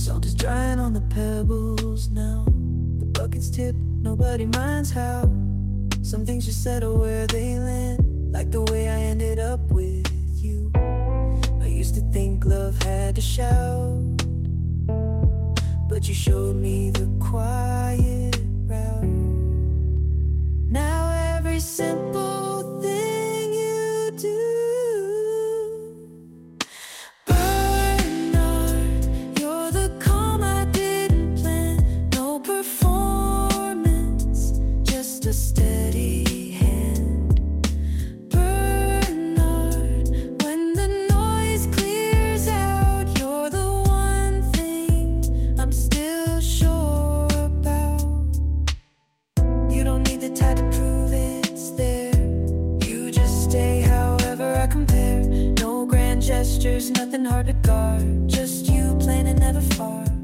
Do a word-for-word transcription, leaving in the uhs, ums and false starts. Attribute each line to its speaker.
Speaker 1: Salt is drying on the pebbles now. The bucket's tipped, nobody minds how. Some things just settle where they land, like the way I ended up with you. I used to think love had to shout, but you showed me the quiet route. Now every simple thing you do, Bernard, you're the calm I didn't plan. No performance, just a steady hand. Bernard, when the noise clears out, you're the one thing I'm still sure about. You don't need the tide to prove it's there. You just stay however I compare. No grand gestures, nothing hard to guard. Just you plain and never far.